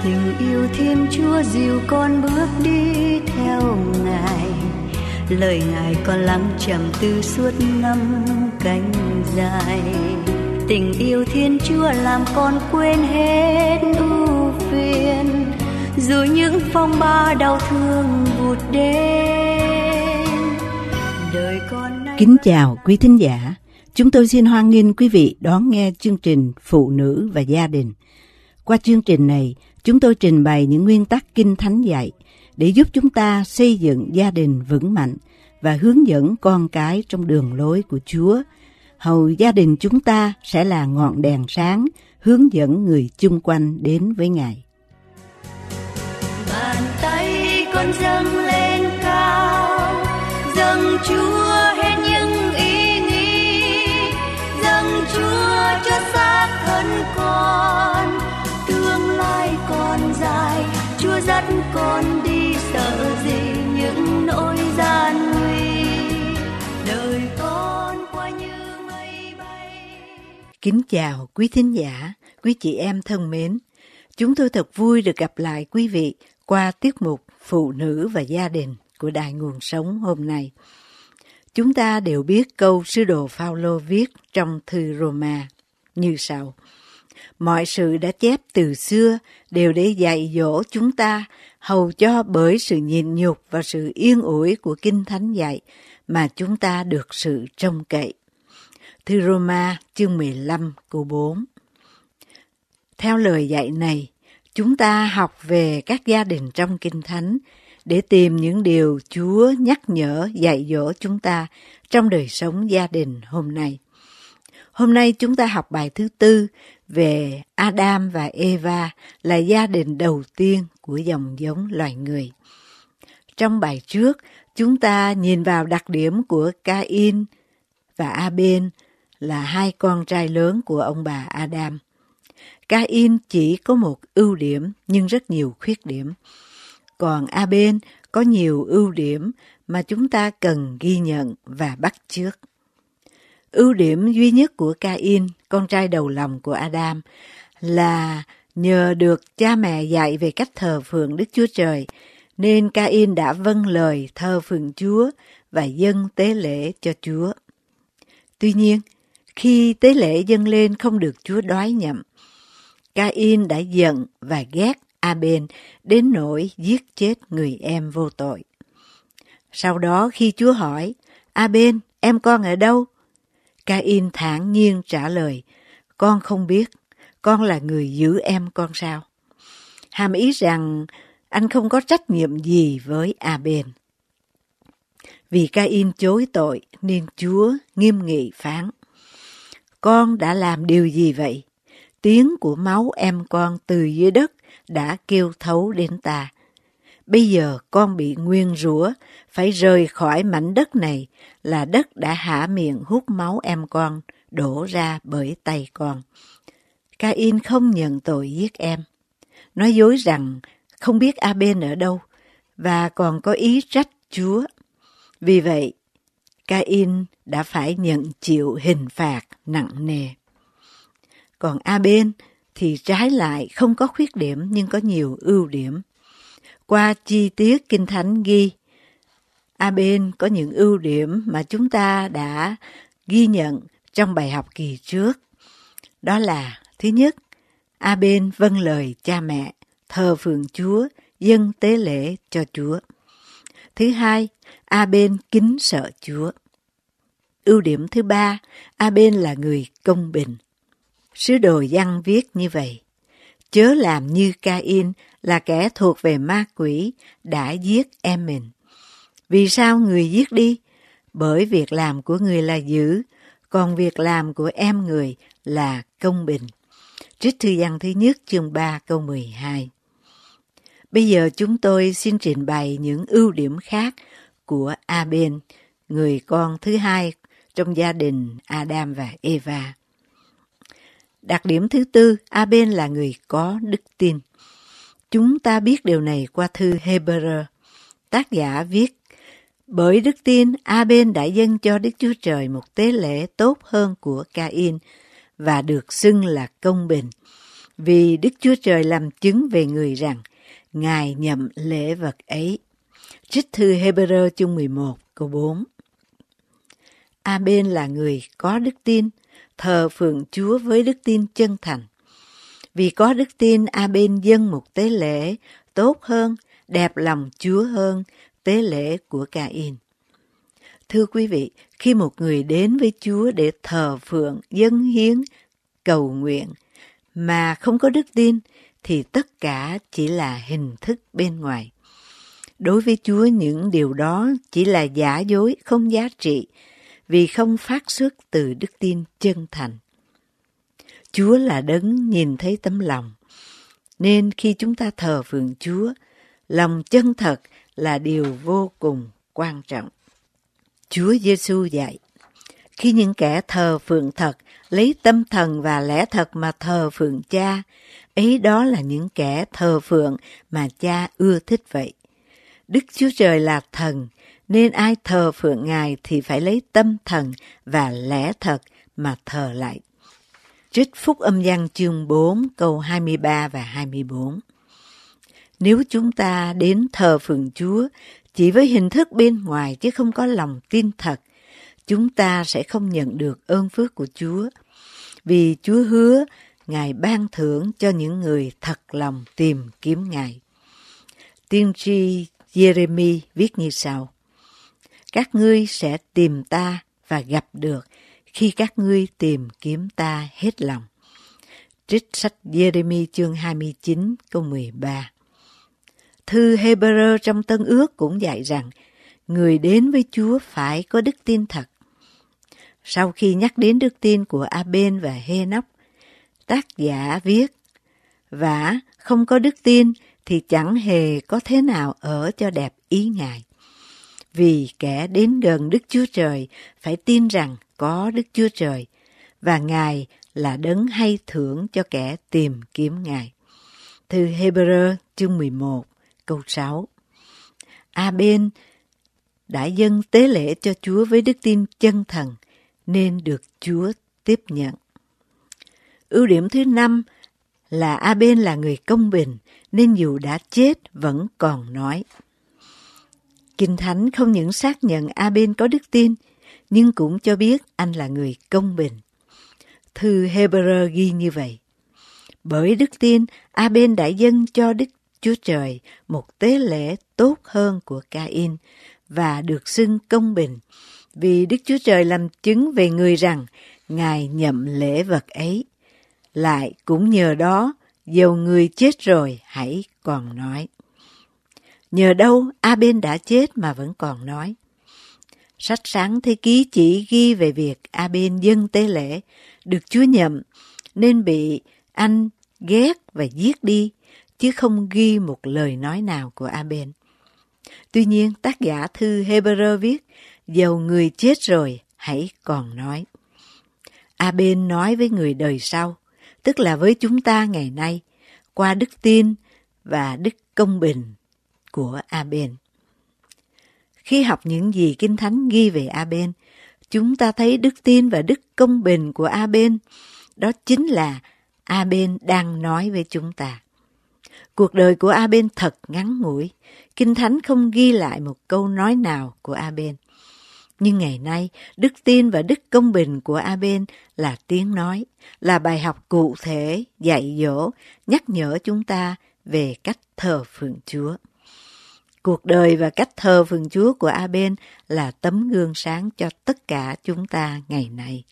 Tình yêu Thiên Chúa dìu con bước đi theo Ngài, lời Ngài con lắng trầm tư suốt năm cánh dài. Tình yêu Thiên Chúa làm con quên hết ưu phiền, dù những phong ba đau thương vụt đến. Đời con nay... Kính chào quý thính giả, chúng tôi xin hoan nghênh quý vị đón nghe chương trình Phụ nữ và gia đình. Qua chương trình này, chúng tôi trình bày những nguyên tắc Kinh Thánh dạy để giúp chúng ta xây dựng gia đình vững mạnh và hướng dẫn con cái trong đường lối của Chúa. Hầu gia đình chúng ta sẽ là ngọn đèn sáng hướng dẫn người chung quanh đến với Ngài. Bàn tay con dâng lên cao, dâng Chúa hết những ý nghĩ, dâng Chúa cho xác thân con. Tương lai còn dài, Chúa dắt con đi, sợ gì những nỗi gian nguy. Đời con qua như mây bay. Kính chào quý thính giả, quý chị em thân mến. Chúng tôi thật vui được gặp lại quý vị qua tiết mục Phụ nữ và gia đình của Đài Nguồn Sống hôm nay. Chúng ta đều biết câu sứ đồ Phao-lô viết trong thư Roma như sau: mọi sự đã chép từ xưa đều để dạy dỗ chúng ta, hầu cho bởi sự nhịn nhục và sự yên ủi của Kinh Thánh dạy mà chúng ta được sự trông cậy. Thư Roma chương 15 câu 4. Theo lời dạy này, chúng ta học về các gia đình trong Kinh Thánh để tìm những điều Chúa nhắc nhở dạy dỗ chúng ta trong đời sống gia đình hôm nay. Hôm nay chúng ta học bài thứ 4 về Adam và Eva là gia đình đầu tiên của dòng giống loài người. Trong bài trước, chúng ta nhìn vào đặc điểm của Cain và Abel là hai con trai lớn của ông bà Adam. Cain chỉ có một ưu điểm nhưng rất nhiều khuyết điểm. Còn Abel có nhiều ưu điểm mà chúng ta cần ghi nhận và bắt chước. Ưu điểm duy nhất của Cain, con trai đầu lòng của Adam, là nhờ được cha mẹ dạy về cách thờ phượng Đức Chúa Trời, nên Cain đã vâng lời thờ phượng Chúa và dâng tế lễ cho Chúa. Tuy nhiên, khi tế lễ dâng lên không được Chúa đoái nhậm, Cain đã giận và ghét Abel đến nỗi giết chết người em vô tội. Sau đó khi Chúa hỏi, Abel, em con ở đâu? Cain thản nhiên trả lời, con không biết, con là người giữ em con sao? Hàm ý rằng anh không có trách nhiệm gì với Abel. Vì Cain chối tội nên Chúa nghiêm nghị phán, con đã làm điều gì vậy? Tiếng của máu em con từ dưới đất đã kêu thấu đến ta. Bây giờ con bị nguyền rủa, phải rời khỏi mảnh đất này, là đất đã há miệng hút máu em con, đổ ra bởi tay con. Cain không nhận tội giết em, nói dối rằng không biết Abel ở đâu, và còn có ý trách Chúa. Vì vậy, Cain đã phải nhận chịu hình phạt nặng nề. Còn Abel thì trái lại không có khuyết điểm nhưng có nhiều ưu điểm. Qua chi tiết Kinh Thánh ghi, Abel có những ưu điểm mà chúng ta đã ghi nhận trong bài học kỳ trước. Đó là, thứ nhất, Abel vâng lời cha mẹ, thờ phượng Chúa, dâng tế lễ cho Chúa. Thứ hai, Abel kính sợ Chúa. Ưu điểm thứ ba, Abel là người công bình. Sứ đồ Giăng viết như vậy: chớ làm như Cain là kẻ thuộc về ma quỷ đã giết em mình. Vì sao người giết đi? Bởi việc làm của người là dữ, còn việc làm của em người là công bình. Trích thư Giăng thứ nhất chương 3 câu 12. Bây giờ chúng tôi xin trình bày những ưu điểm khác của Abel, người con thứ hai trong gia đình Adam và Eva. Đặc điểm thứ tư, Abel là người có đức tin. Chúng ta biết điều này qua thư Hebrew. Tác giả viết, bởi đức tin, Abel đã dâng cho Đức Chúa Trời một tế lễ tốt hơn của Cain và được xưng là công bình, Vì Đức Chúa Trời làm chứng về người rằng Ngài nhậm lễ vật ấy. Trích thư Hebrew chương 11 câu 4. A-bên là người có đức tin, thờ phượng Chúa với đức tin chân thành. Vì có đức tin, A-bên dâng một tế lễ tốt hơn, đẹp lòng Chúa hơn tế lễ của Ca-in. Thưa quý vị, khi một người đến với Chúa để thờ phượng, dâng hiến, cầu nguyện mà không có đức tin thì tất cả chỉ là hình thức bên ngoài. Đối với Chúa, những điều đó chỉ là giả dối, không giá trị, vì không phát xuất từ đức tin chân thành. Chúa là đấng nhìn thấy tấm lòng, nên khi chúng ta thờ phượng Chúa, lòng chân thật là điều vô cùng quan trọng. Chúa Giêsu dạy, khi những kẻ thờ phượng thật lấy tâm thần và lẽ thật mà thờ phượng Cha, ấy đó là những kẻ thờ phượng mà Cha ưa thích vậy. Đức Chúa Trời là thần, nên ai thờ phượng Ngài thì phải lấy tâm thần và lẽ thật mà thờ lại. Trích Phúc Âm Giăng chương 4 câu 23 và 24. Nếu chúng ta đến thờ phượng Chúa chỉ với hình thức bên ngoài chứ không có lòng tin thật, chúng ta sẽ không nhận được ơn phước của Chúa. Vì Chúa hứa Ngài ban thưởng cho những người thật lòng tìm kiếm Ngài. Tiên tri Giê-rê-mi viết như sau: Các ngươi sẽ tìm ta và gặp được khi các ngươi tìm kiếm ta hết lòng. Trích sách Giê-rê-mi chương 29 câu 13. Thư Hebrew trong Tân Ước cũng dạy rằng người đến với Chúa phải có đức tin thật. Sau khi nhắc đến đức tin của A-bên và Hê-nóc, tác giả viết: Vả không có đức tin thì chẳng hề có thế nào ở cho đẹp ý Ngài. Vì kẻ đến gần Đức Chúa Trời phải tin rằng có Đức Chúa Trời, và Ngài là đấng hay thưởng cho kẻ tìm kiếm Ngài. Thư Hebrew chương 11 câu 6. A-bên đã dâng tế lễ cho Chúa với đức tin chân thành, nên được Chúa tiếp nhận. Ưu điểm thứ 5 là A-bên là người công bình, nên dù đã chết vẫn còn nói. Kinh Thánh không những xác nhận A-bên có đức tin, nhưng cũng cho biết anh là người công bình. Thư Hebrew ghi như vậy: Bởi đức tin, A-bên đã dâng cho Đức Chúa Trời một tế lễ tốt hơn của Ca-in và được xưng công bình, vì Đức Chúa Trời làm chứng về người rằng Ngài nhậm lễ vật ấy. Lại cũng nhờ đó, dầu người chết rồi hãy còn nói. Nhờ đâu A-bên đã chết mà vẫn còn nói? Sách Sáng Thế Ký chỉ ghi về việc A-bên dâng tế lễ, được Chúa nhậm, nên bị anh ghét và giết đi, chứ không ghi một lời nói nào của A-bên. Tuy nhiên, tác giả thư Hebrew viết, dầu người chết rồi, hãy còn nói. A-bên nói với người đời sau, tức là với chúng ta ngày nay, qua đức tin và đức công bình của A-bên. Khi học những gì Kinh Thánh ghi về A-bên, chúng ta thấy đức tin và đức công bình của A-bên, đó chính là A-bên đang nói với chúng ta. Cuộc đời của A-bên thật ngắn ngủi, Kinh Thánh không ghi lại một câu nói nào của A-bên. Nhưng ngày nay, đức tin và đức công bình của A-bên là tiếng nói, là bài học cụ thể, dạy dỗ, nhắc nhở chúng ta về cách thờ phượng Chúa. Cuộc đời và cách thờ phượng Chúa của A-bên là tấm gương sáng cho tất cả chúng ta ngày nay.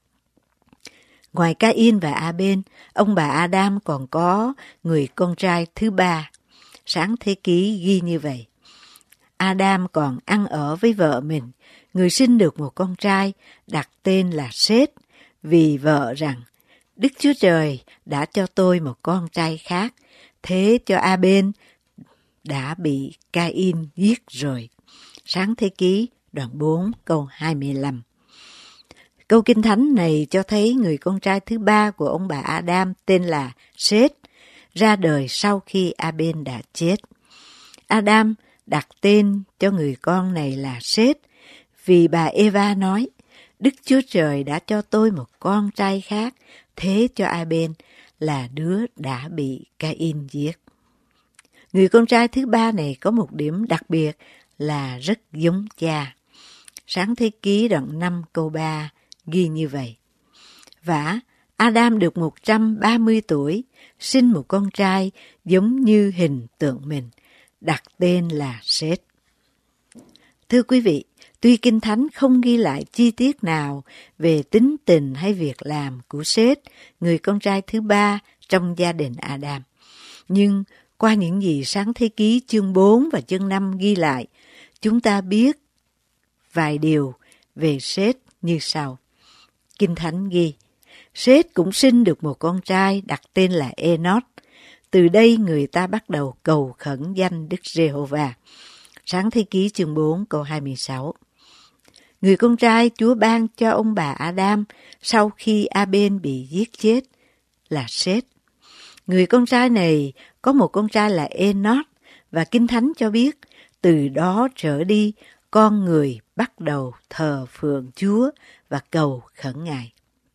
Ngoài Ca-in và A-bên, ông bà Adam còn có người con trai thứ ba. Sáng Thế Ký ghi như vậy: Adam còn ăn ở với vợ mình, người sinh được một con trai, đặt tên là Sết, vì vợ rằng, Đức Chúa Trời đã cho tôi một con trai khác, thế cho A-bên đã bị Ca-in giết rồi. Sáng Thế Ký đoạn 4 câu 25. Câu Kinh Thánh này cho thấy người con trai thứ ba của ông bà Adam tên là Sết, ra đời sau khi A-bên đã chết. Adam đặt tên cho người con này là Sết vì bà Eva nói, Đức Chúa Trời đã cho tôi một con trai khác, thế cho A-bên là đứa đã bị Ca-in giết. Người con trai thứ ba này có một điểm đặc biệt là rất giống cha. Sáng thế ký đoạn 5 câu 3 ghi như vậy. Vả, Adam được 130 tuổi, sinh một con trai giống như hình tượng mình, đặt tên là Sết. Thưa quý vị, tuy Kinh Thánh không ghi lại chi tiết nào về tính tình hay việc làm của Sết, người con trai thứ ba trong gia đình Adam, nhưng qua những gì Sáng thế ký chương 4 và chương 5 ghi lại, chúng ta biết vài điều về Sết như sau. Kinh Thánh ghi, Sết cũng sinh được một con trai đặt tên là Enoch. Từ đây người ta bắt đầu cầu khẩn danh Đức Giê-hô-va. Sáng thế ký chương 4 câu 26. Người con trai Chúa ban cho ông bà Adam sau khi A-bên bị giết chết là Sết. Người con trai này có một con trai là Enoch, và Kinh Thánh cho biết từ đó trở đi con người bắt đầu thờ phượng Chúa và cầu khẩn Ngài.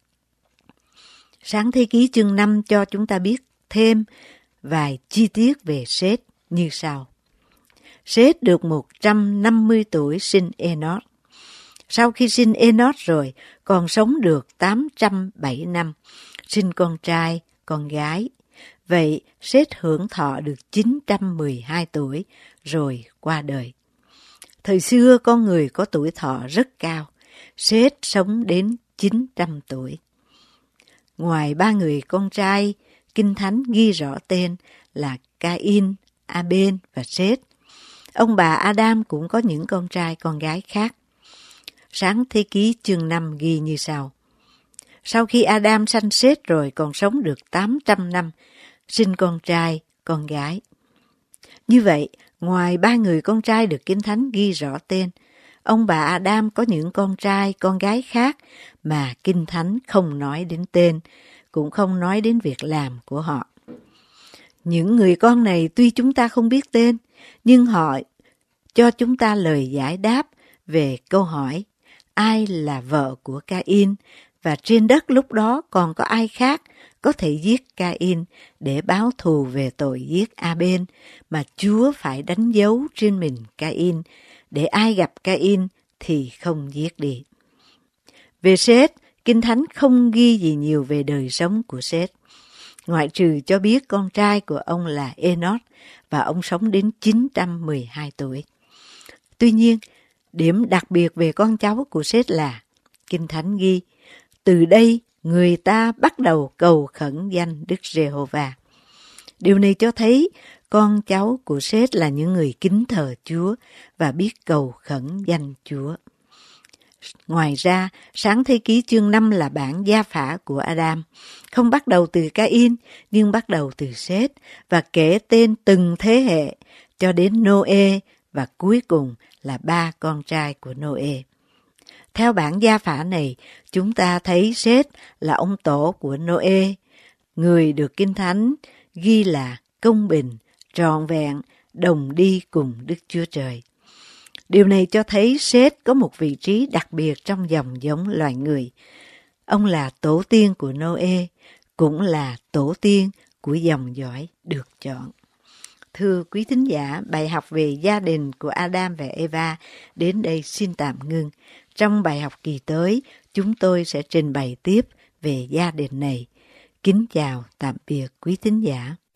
Sáng thế ký chương 5 cho chúng ta biết thêm vài chi tiết về Sết như sau. Sết được 150 tuổi sinh Enoch. Sau khi sinh Enoch rồi, còn sống được 807 năm, sinh con trai, con gái. Vậy Sết hưởng thọ được 912 tuổi rồi qua đời. Thời xưa con người có tuổi thọ rất cao, Sết sống đến 900 tuổi. Ngoài ba người con trai, Kinh Thánh ghi rõ tên là Ca-in, A-bên và Sết. Ông bà Adam cũng có những con trai con gái khác. Sáng thế ký chương 5 ghi như sau. Sau khi Adam sanh Sết rồi còn sống được 800 năm, sinh con trai, con gái. Như vậy, ngoài ba người con trai được Kinh Thánh ghi rõ tên, ông bà Adam có những con trai, con gái khác mà Kinh Thánh không nói đến tên, cũng không nói đến việc làm của họ. Những người con này tuy chúng ta không biết tên, nhưng họ cho chúng ta lời giải đáp về câu hỏi ai là vợ của Ca-in, và trên đất lúc đó còn có ai khác có thể giết Ca-in để báo thù về tội giết A-bên mà Chúa phải đánh dấu trên mình Ca-in để ai gặp Ca-in thì không giết đi. Về Sết, Kinh Thánh không ghi gì nhiều về đời sống của Sết, ngoại trừ cho biết con trai của ông là Enoch và ông sống đến 912 tuổi. Tuy nhiên, điểm đặc biệt về con cháu của Sết là Kinh Thánh ghi, từ đây người ta bắt đầu cầu khẩn danh Đức Giê-hô-va. Điều này cho thấy con cháu của Sết là những người kính thờ Chúa và biết cầu khẩn danh Chúa. Ngoài ra, Sáng thế ký chương 5 là bản gia phả của Adam, không bắt đầu từ Ca-in nhưng bắt đầu từ Sết và kể tên từng thế hệ cho đến Nô-ê và cuối cùng là ba con trai của Nô-ê. Theo bản gia phả này, chúng ta thấy Sết là ông tổ của Nô-ê, người được Kinh Thánh ghi là công bình, trọn vẹn, đồng đi cùng Đức Chúa Trời. Điều này cho thấy Sết có một vị trí đặc biệt trong dòng giống loài người. Ông là tổ tiên của Nô-ê, cũng là tổ tiên của dòng dõi được chọn. Thưa quý thính giả, bài học về gia đình của Adam và Eva đến đây xin tạm ngưng. Trong bài học kỳ tới, chúng tôi sẽ trình bày tiếp về gia đình này. Kính chào, tạm biệt quý thính giả.